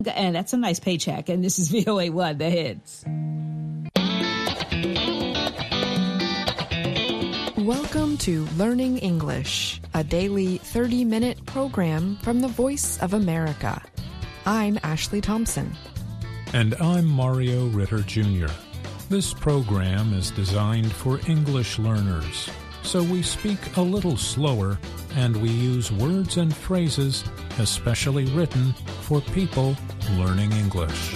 And that's a nice paycheck. And this is VOA1, The Hits. Welcome to Learning English, a daily 30-minute program from the Voice of America. I'm Ashley Thompson. And I'm Mario Ritter Jr. This program is designed for English learners, so we speak a little slower and we use words and phrases especially written for people learning English.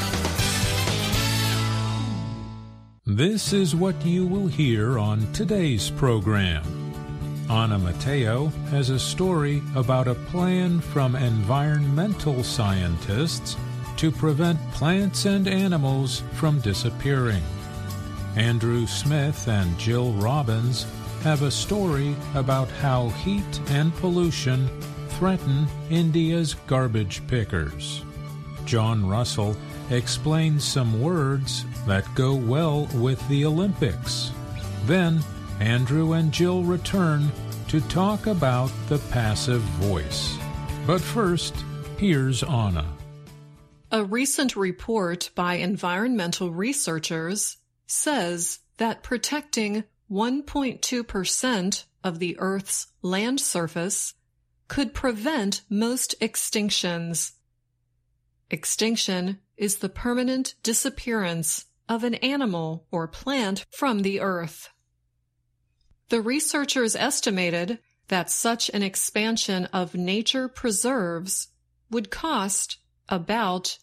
This is what you will hear on today's program. Ana Mateo has a story about a plan from environmental scientists to prevent plants and animals from disappearing. Andrew Smith and Jill Robbins have a story about how heat and pollution threaten India's garbage pickers. John Russell explains some words that go well with the Olympics. Then Andrew and Jill return to talk about the passive voice. But first, here's Anna. A recent report by environmental researchers says that protecting 1.2% of the Earth's land surface could prevent most extinctions. Extinction is the permanent disappearance of an animal or plant from the earth. The researchers estimated that such an expansion of nature preserves would cost about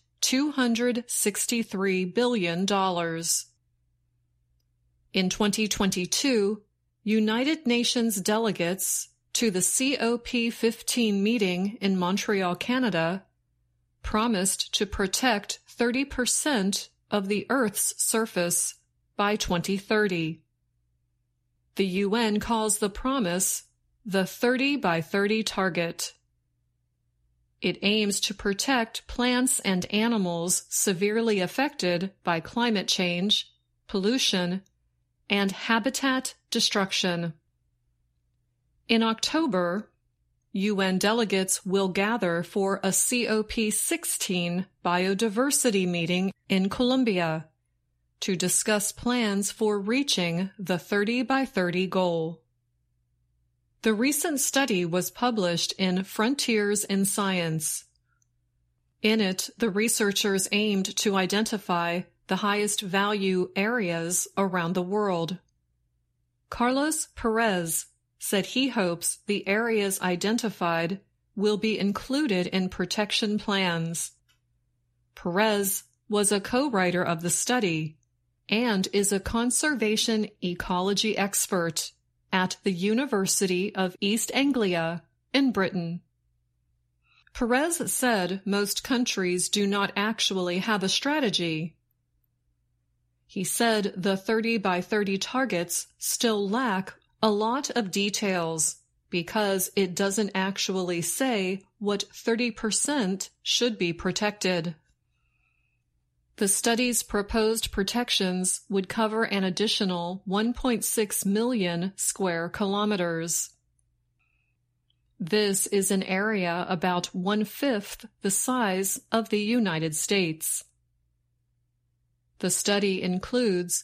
$263 billion. In 2022, United Nations delegates to the COP15 meeting in Montreal, Canada, promised to protect 30% of the Earth's surface by 2030. The UN calls the promise the 30 by 30 target. It aims to protect plants and animals severely affected by climate change, pollution, and habitat destruction. In October, UN delegates will gather for a COP16 biodiversity meeting in Colombia to discuss plans for reaching the 30 by 30 goal. The recent study was published in Frontiers in Science. In it, the researchers aimed to identify the highest value areas around the world. Carlos Perez said he hopes the areas identified will be included in protection plans. Perez was a co-writer of the study and is a conservation ecology expert at the University of East Anglia in Britain. Perez said most countries do not actually have a strategy. He said the 30 by 30 targets still lack a lot of details because it doesn't actually say what 30% should be protected. The study's proposed protections would cover an additional 1.6 million square kilometers. This is an area about 1/5 the size of the United States. The study includes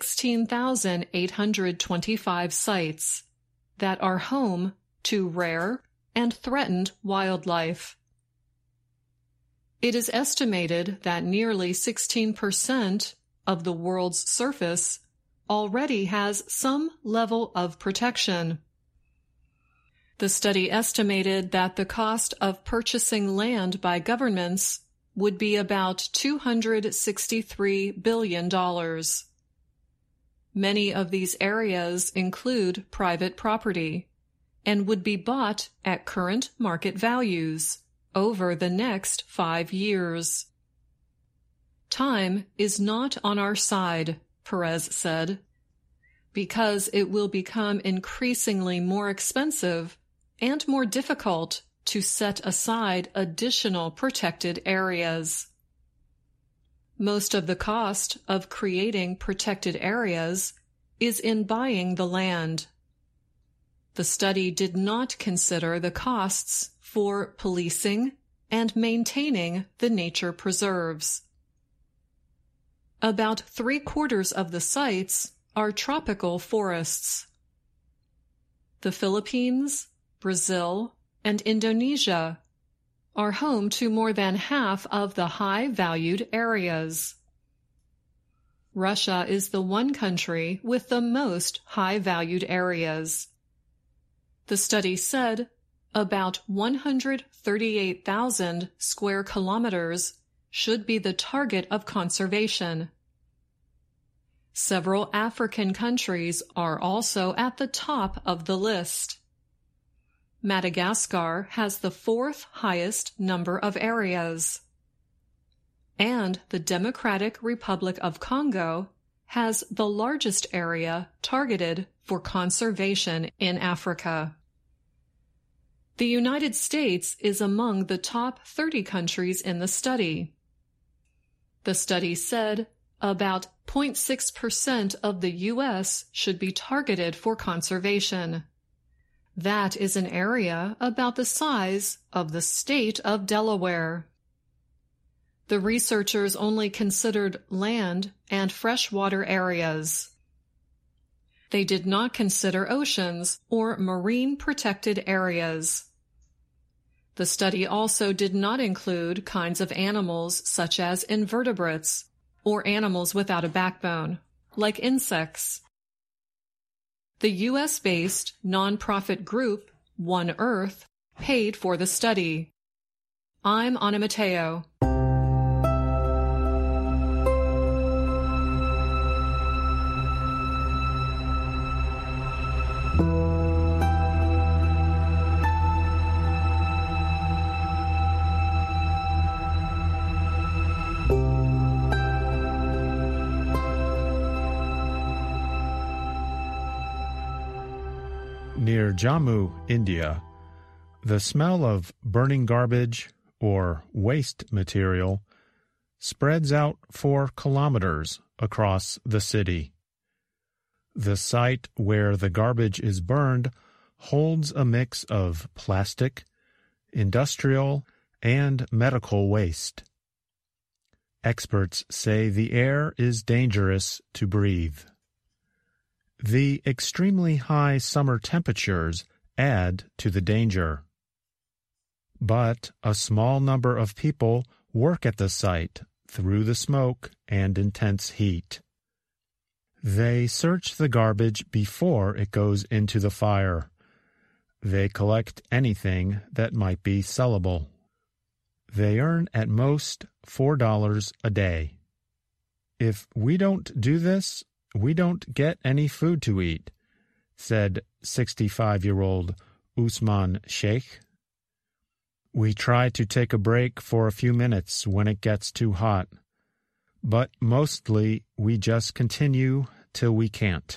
16,825 sites that are home to rare and threatened wildlife. It is estimated that nearly 16% of the world's surface already has some level of protection. The study estimated that the cost of purchasing land by governments would be about $263 billion. Many of these areas include private property and would be bought at current market values over the next 5 years. Time is not on our side, Perez said, because it will become increasingly more expensive and more difficult to set aside additional protected areas. Most of the cost of creating protected areas is in buying the land. The study did not consider the costs for policing and maintaining the nature preserves. About 3/4 of the sites are tropical forests. The Philippines, Brazil, and Indonesia are home to more than half of the high-valued areas. Russia is the one country with the most high-valued areas. The study said about 138,000 square kilometers should be the target of conservation. Several African countries are also at the top of the list. Madagascar has the 4th highest number of areas. And the Democratic Republic of Congo has the largest area targeted for conservation in Africa. The United States is among the top 30 countries in the study. The study said about 0.6% of the U.S. should be targeted for conservation. That is an area about the size of the state of Delaware. The researchers only considered land and freshwater areas. They did not consider oceans or marine protected areas. The study also did not include kinds of animals such as invertebrates or animals without a backbone, like insects. The U.S.-based nonprofit group One Earth paid for the study. I'm Ana Mateo. Near Jammu, India, the smell of burning garbage or waste material spreads out for kilometers across the city. The site where the garbage is burned holds a mix of plastic, industrial, and medical waste. Experts say the air is dangerous to breathe. The extremely high summer temperatures add to the danger. But a small number of people work at the site through the smoke and intense heat. They search the garbage before it goes into the fire. They collect anything that might be sellable. They earn at most $4 a day. If we don't do this, we don't get any food to eat, said 65-year-old Usman Sheikh. We try to take a break for a few minutes when it gets too hot, but mostly we just continue till we can't.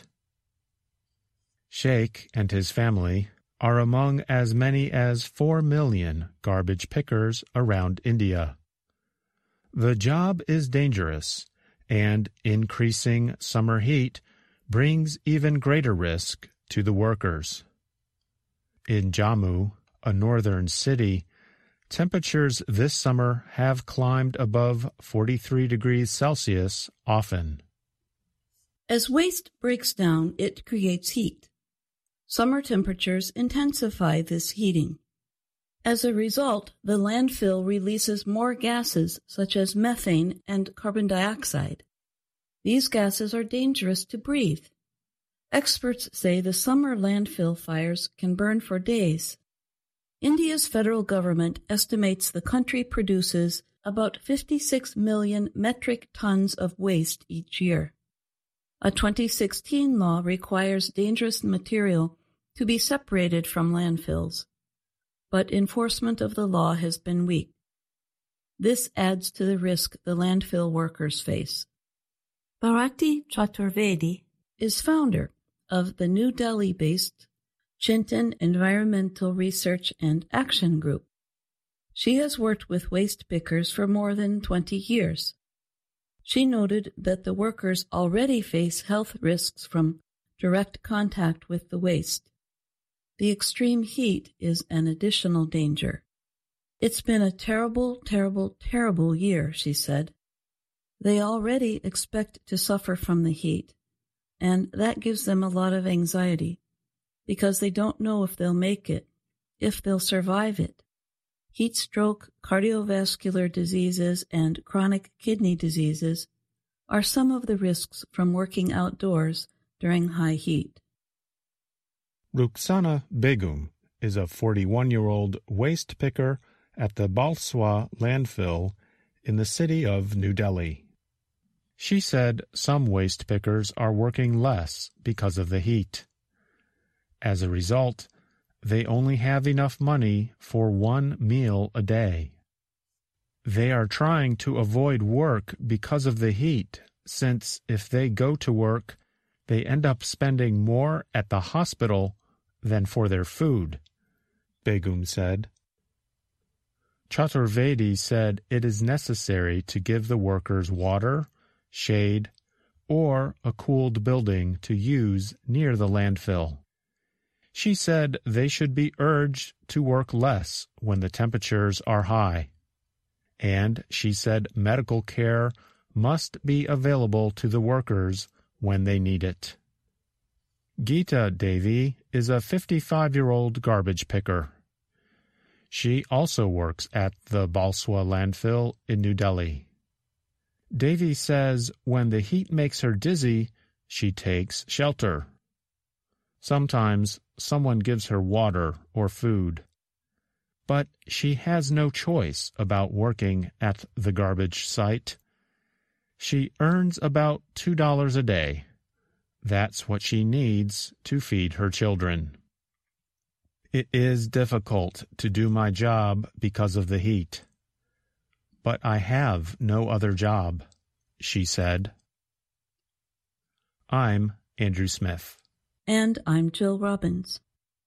Sheikh and his family are among as many as 4 million garbage pickers around India. The job is dangerous, and increasing summer heat brings even greater risk to the workers. In Jammu, a northern city, temperatures this summer have climbed above 43 degrees Celsius often. As waste breaks down, it creates heat. Summer temperatures intensify this heating. As a result, the landfill releases more gases such as methane and carbon dioxide. These gases are dangerous to breathe. Experts say the summer landfill fires can burn for days. India's federal government estimates the country produces about 56 million metric tons of waste each year. A 2016 law requires dangerous material to be separated from landfills, but enforcement of the law has been weak. This adds to the risk the landfill workers face. Bharati Chaturvedi is founder of the New Delhi-based Chintan Environmental Research and Action Group. She has worked with waste pickers for more than 20 years. She noted that the workers already face health risks from direct contact with the waste. The extreme heat is an additional danger. It's been a terrible, terrible, terrible year, she said. They already expect to suffer from the heat, and that gives them a lot of anxiety, because they don't know if they'll make it, if they'll survive it. Heat stroke, cardiovascular diseases, and chronic kidney diseases are some of the risks from working outdoors during high heat. Rukhsana Begum is a 41-year-old waste picker at the Balswa landfill in the city of New Delhi. She said some waste pickers are working less because of the heat. As a result, they only have enough money for one meal a day. They are trying to avoid work because of the heat, since if they go to work, they end up spending more at the hospital than for their food, Begum said. Chaturvedi said it is necessary to give the workers water, shade, or a cooled building to use near the landfill. She said they should be urged to work less when the temperatures are high. And she said medical care must be available to the workers when they need it. Geeta Devi is a 55-year-old garbage picker. She also works at the Balswa landfill in New Delhi. Devi says when the heat makes her dizzy, she takes shelter. Sometimes someone gives her water or food. But she has no choice about working at the garbage site. She earns about $2 a day. That's what she needs to feed her children. It is difficult to do my job because of the heat. But I have no other job, she said. I'm Andrew Smith. And I'm Jill Robbins.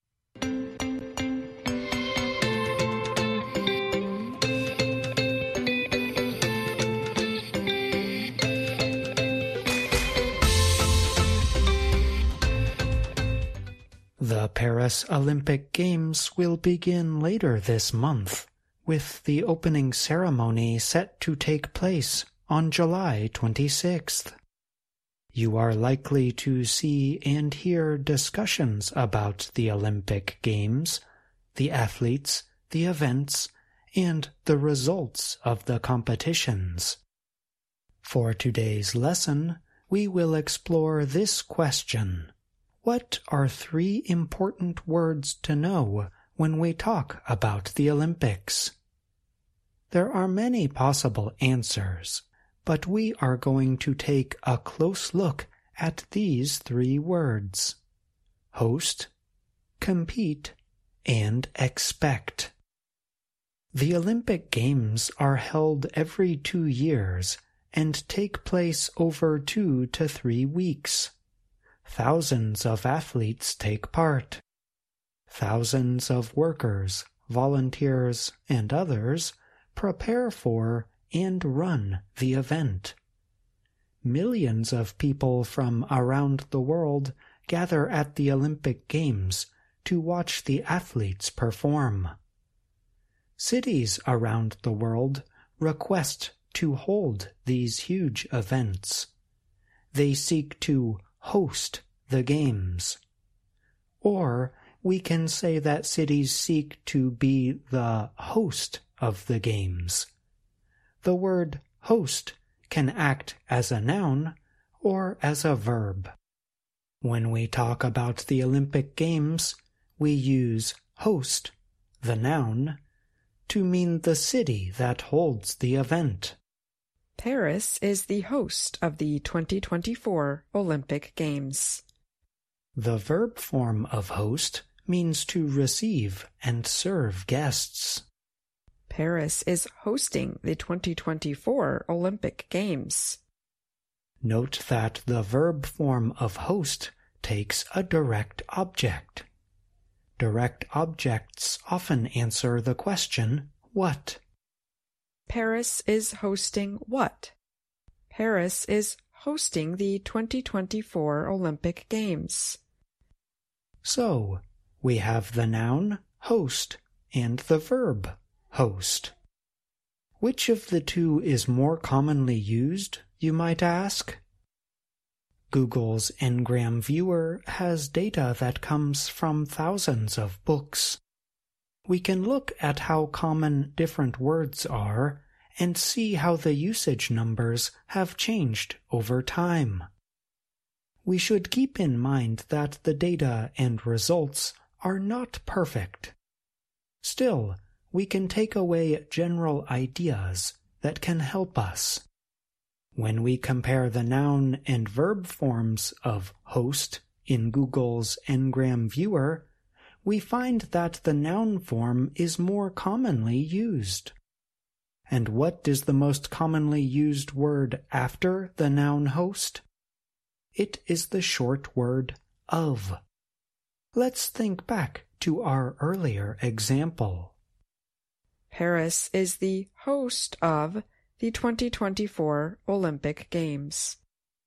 The Paris Olympic Games will begin later this month, with the opening ceremony set to take place on July 26th. You are likely to see and hear discussions about the Olympic Games, the athletes, the events, and the results of the competitions. For today's lesson, we will explore this question. What are 3 important words to know when we talk about the Olympics? There are many possible answers, but we are going to take a close look at these 3 words: host, compete, and expect. The Olympic Games are held every 2 years and take place over 2 to 3 weeks. Thousands of athletes take part. Thousands of workers, volunteers, and others prepare for and run the event. Millions of people from around the world gather at the Olympic Games to watch the athletes perform. Cities around the world request to hold these huge events. They seek to host the games. Or we can say that cities seek to be the host of the games. The word host can act as a noun or as a verb. When we talk about the Olympic Games, we use host, the noun, to mean the city that holds the event. Paris is the host of the 2024 Olympic Games. The verb form of host means to receive and serve guests. Paris is hosting the 2024 Olympic Games. Note that the verb form of host takes a direct object. Direct objects often answer the question, what? Paris is hosting what? Paris is hosting the 2024 Olympic Games. So, we have the noun host and the verb host. Which of the two is more commonly used, you might ask? Google's Ngram Viewer has data that comes from thousands of books. We can look at how common different words are and see how the usage numbers have changed over time. We should keep in mind that the data and results are not perfect. Still, we can take away general ideas that can help us. When we compare the noun and verb forms of host in Google's Ngram Viewer, we find that the noun form is more commonly used. And what is the most commonly used word after the noun host? It is the short word of. Let's think back to our earlier example. Paris is the host of the 2024 Olympic Games.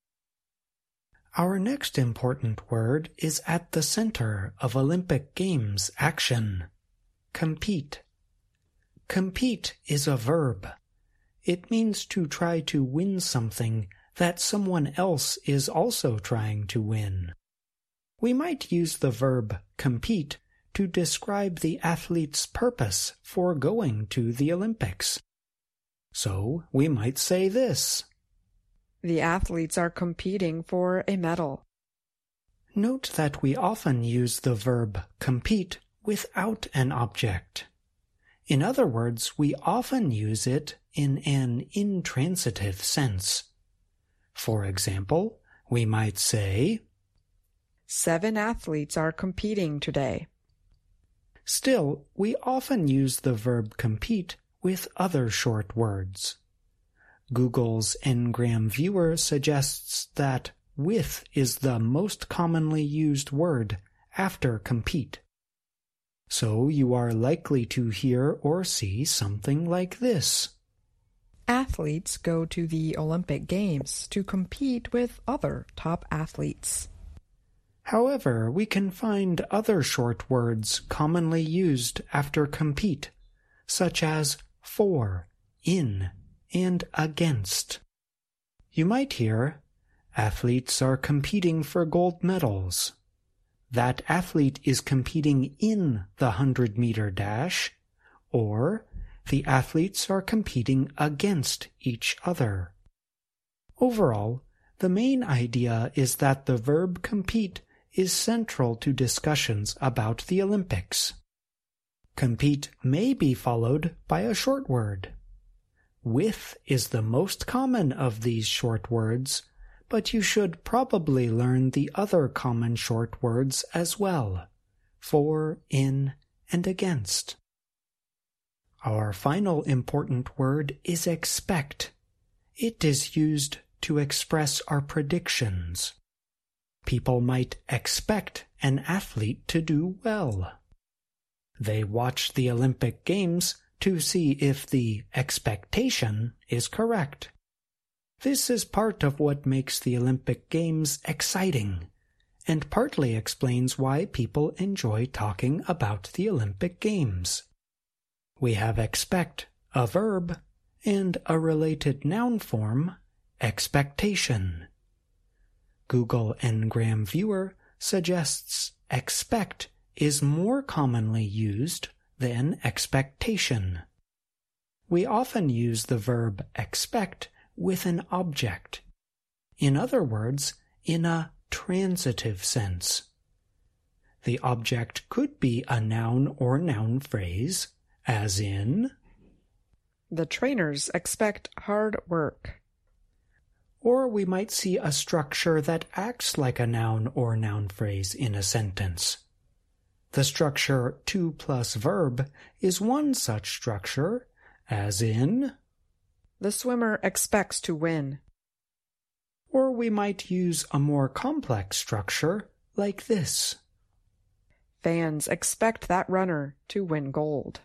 Our next important word is at the center of Olympic Games action. Compete. Compete is a verb. It means to try to win something that someone else is also trying to win. We might use the verb compete to describe the athlete's purpose for going to the Olympics. So we might say this: The athletes are competing for a medal. Note that we often use the verb compete without an object. In other words, we often use it in an intransitive sense. For example, we might say, 7 athletes are competing today. Still, we often use the verb compete with other short words. Google's Ngram Viewer suggests that with is the most commonly used word after compete. So you are likely to hear or see something like this. Athletes go to the Olympic Games to compete with other top athletes. However, we can find other short words commonly used after compete, such as for, in, and against. You might hear, athletes are competing for gold medals. That athlete is competing in the 100-meter dash, or the athletes are competing against each other. Overall, the main idea is that the verb compete is central to discussions about the Olympics. Compete may be followed by a short word. With is the most common of these short words, but you should probably learn the other common short words as well: for, in, and against. Our final important word is expect. It is used to express our predictions. People might expect an athlete to do well. They watch the Olympic Games to see if the expectation is correct. This is part of what makes the Olympic Games exciting, and partly explains why people enjoy talking about the Olympic Games. We have expect, a verb, and a related noun form, expectation. Google Ngram Viewer suggests expect is more commonly used than expectation. We often use the verb expect with an object. In other words, in a transitive sense. The object could be a noun or noun phrase, as in, The trainers expect hard work. Or we might see a structure that acts like a noun or noun phrase in a sentence. The structure to plus verb is one such structure, as in, The swimmer expects to win. Or we might use a more complex structure like this. Fans expect that runner to win gold.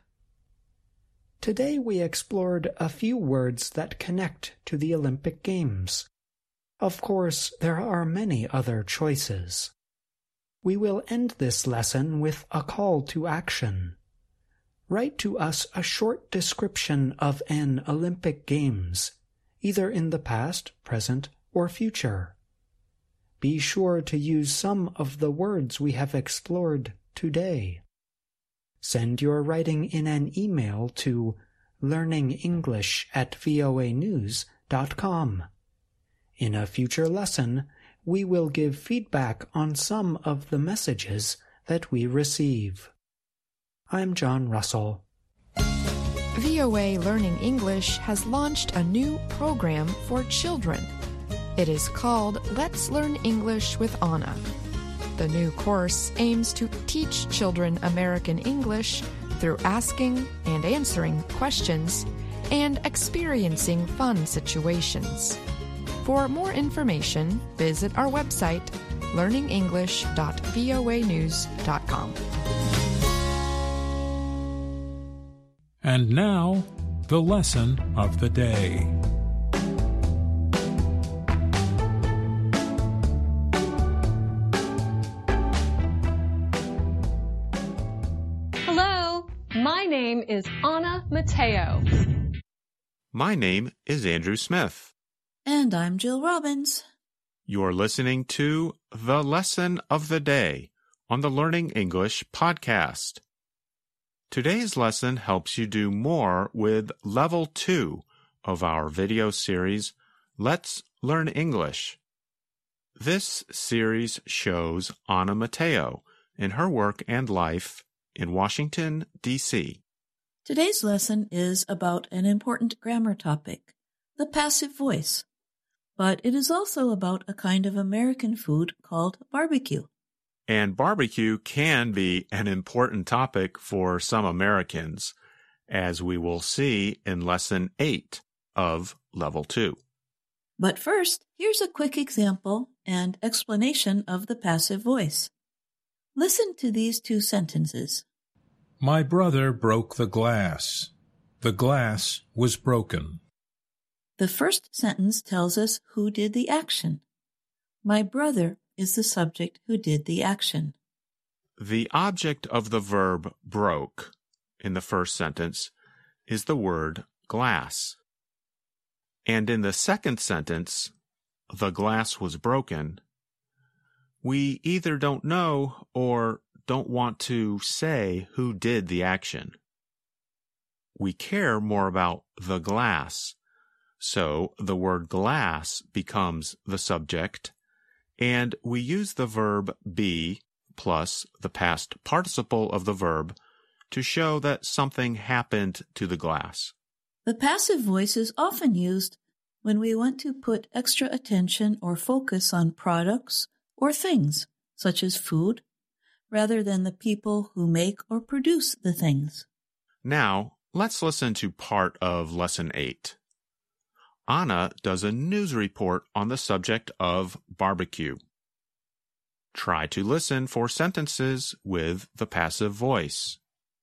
Today we explored a few words that connect to the Olympic Games. Of course, there are many other choices. We will end this lesson with a call to action. write to us a short description of an Olympic Games, either in the past, present, or future. Be sure to use some of the words we have explored today. Send your writing in an email to learningenglish@voanews.com. In a future lesson, we will give feedback on some of the messages that we receive. I'm John Russell. VOA Learning English has launched a new program for children. It is called Let's Learn English with Anna. The new course aims to teach children American English through asking and answering questions and experiencing fun situations. For more information, visit our website, learningenglish.voanews.com. And now, the lesson of the day. Hello, my name is Anna Mateo. My name is Andrew Smith. And I'm Jill Robbins. You're listening to The Lesson of the Day on the Learning English podcast. Today's lesson helps you do more with Level 2 of our video series, Let's Learn English. This series shows Anna Mateo in her work and life in Washington, D.C. Today's lesson is about an important grammar topic, the passive voice. But it is also about a kind of American food called barbecue. And barbecue can be an important topic for some Americans, as we will see in Lesson 8 of Level 2. But first, here's a quick example and explanation of the passive voice. Listen to these two sentences. My brother broke the glass. The glass was broken. The first sentence tells us who did the action. My brother is the subject who did the action. The object of the verb broke in the first sentence is the word glass. And in the second sentence, the glass was broken, we either don't know or don't want to say who did the action. We care more about the glass, so the word glass becomes the subject, and we use the verb be plus the past participle of the verb to show that something happened to the glass. The passive voice is often used when we want to put extra attention or focus on products or things, such as food, rather than the people who make or produce the things. Now, let's listen to part of Lesson 8. Anna does a news report on the subject of barbecue. Try to listen for sentences with the passive voice.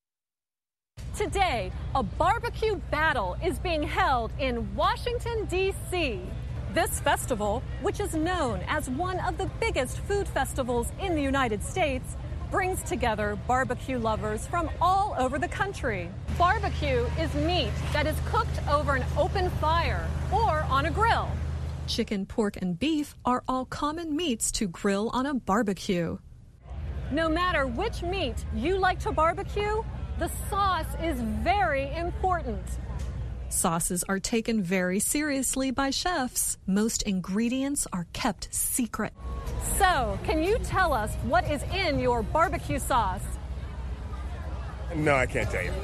Today, a barbecue battle is being held in Washington, D.C. This festival, which is known as one of the biggest food festivals in the United States, brings together barbecue lovers from all over the country. Barbecue is meat that is cooked over an open fire or on a grill. Chicken, pork, and beef are all common meats to grill on a barbecue. No matter which meat you like to barbecue, the sauce is very important. Sauces are taken very seriously by chefs. Most ingredients are kept secret. So, can you tell us what is in your barbecue sauce? No, I can't tell you.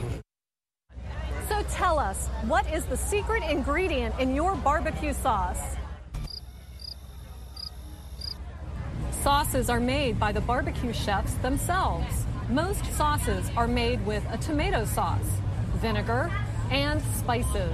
So tell us, what is the secret ingredient in your barbecue sauce? Sauces are made by the barbecue chefs themselves. Most sauces are made with a tomato sauce, vinegar, and spices.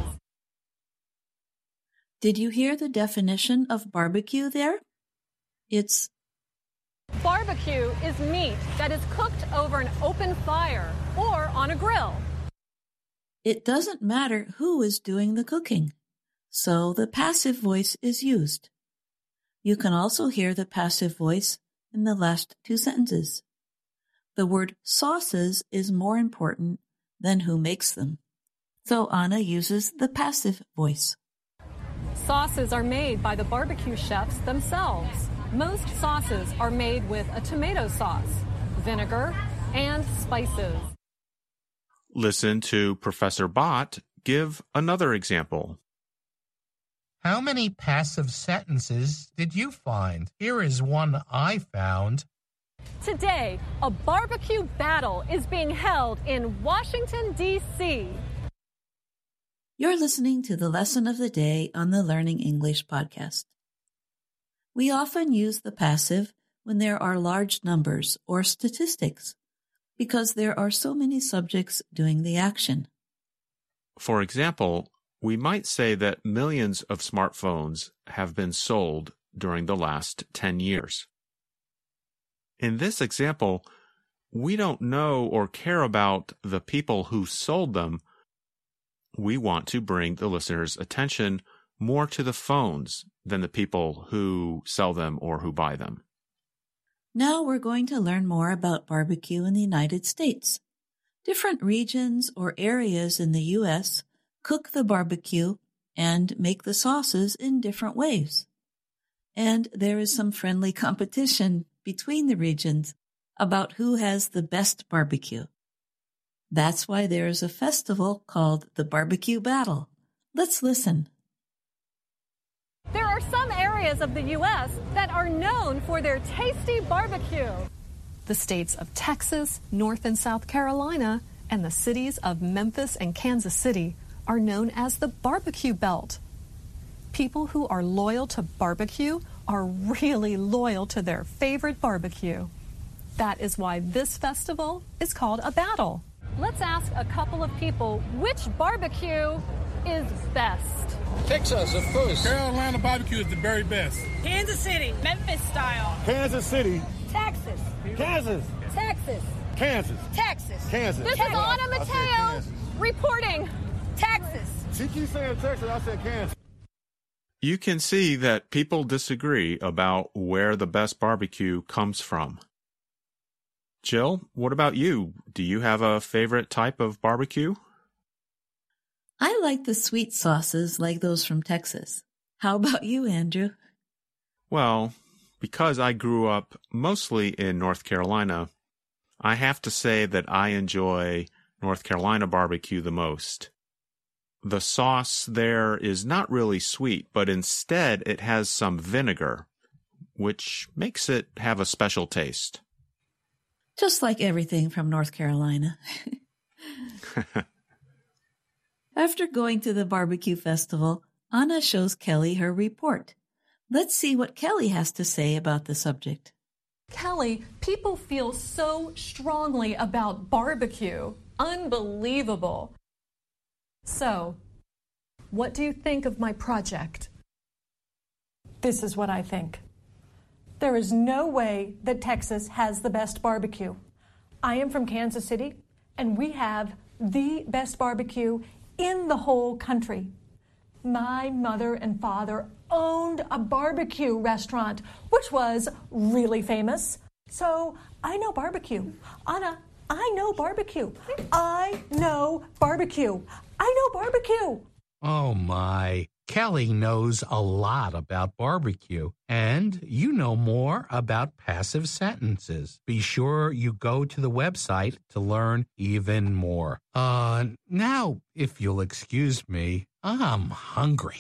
Did you hear the definition of barbecue there? It's barbecue is meat that is cooked over an open fire or on a grill. It doesn't matter who is doing the cooking, so the passive voice is used. You can also hear the passive voice in the last two sentences. The word sauces is more important than who makes them. So Anna uses the passive voice. Sauces are made by the barbecue chefs themselves. Most sauces are made with a tomato sauce, vinegar, and spices. Listen to Professor Bott give another example. How many passive sentences did you find? Here is one I found. Today, a barbecue battle is being held in Washington, D.C. You're listening to the Lesson of the Day on the Learning English podcast. We often use the passive when there are large numbers or statistics, because there are so many subjects doing the action. For example, we might say that millions of smartphones have been sold during the last 10 years. In this example, we don't know or care about the people who sold them. We want to bring the listener's attention more to the phones than the people who sell them or who buy them. Now we're going to learn more about barbecue in the United States. Different regions or areas in the U.S. cook the barbecue and make the sauces in different ways. And there is some friendly competition between the regions about who has the best barbecue. That's why there is a festival called the Barbecue Battle. Let's listen. There are some areas of the U.S. that are known for their tasty barbecue. The states of Texas, North and South Carolina, and the cities of Memphis and Kansas City are known as the Barbecue Belt. People who are loyal to barbecue are really loyal to their favorite barbecue. That is why this festival is called a battle. Let's ask a couple of people which barbecue is best. Texas, of course. Carolina barbecue is the very best. Kansas City, Memphis style. Kansas City. Texas. Kansas. Texas. Kansas. Texas. Kansas. This is Anna Mateo reporting. Texas. She keeps saying Texas, I said Kansas. You can see that people disagree about where the best barbecue comes from. Jill, what about you? Do you have a favorite type of barbecue? I like the sweet sauces like those from Texas. How about you, Andrew? Well, because I grew up mostly in North Carolina, I have to say that I enjoy North Carolina barbecue the most. The sauce there is not really sweet, but instead it has some vinegar, which makes it have a special taste. Just like everything from North Carolina. After going to the barbecue festival, Anna shows Kelly her report. Let's see what Kelly has to say about the subject. Kelly, people feel so strongly about barbecue. Unbelievable. So, what do you think of my project? This is what I think. There is no way that Texas has the best barbecue. I am from Kansas City, and we have the best barbecue in the whole country. My mother and father owned a barbecue restaurant, which was really famous. So I know barbecue. Anna, I know barbecue. I know barbecue. I know barbecue. Oh, my. Kelly knows a lot about barbecue, and you know more about passive sentences. Be sure you go to the website to learn even more. Now, if you'll excuse me, I'm hungry.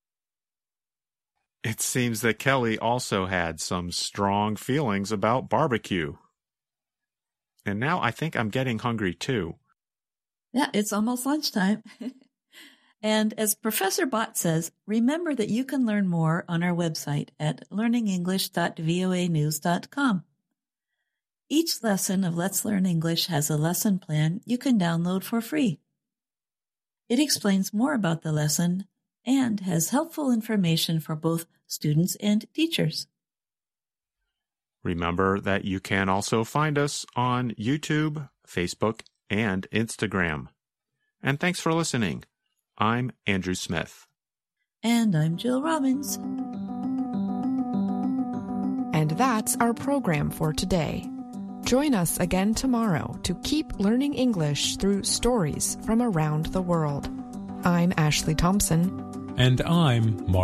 It seems that Kelly also had some strong feelings about barbecue. And now I think I'm getting hungry too. Yeah, it's almost lunchtime. And as Professor Bott says, remember that you can learn more on our website at learningenglish.voanews.com. Each lesson of Let's Learn English has a lesson plan you can download for free. It explains more about the lesson and has helpful information for both students and teachers. Remember that you can also find us on YouTube, Facebook, and Instagram. And thanks for listening. I'm Andrew Smith. And I'm Jill Robbins. And that's our program for today. Join us again tomorrow to keep learning English through stories from around the world. I'm Ashley Thompson. And I'm Mark.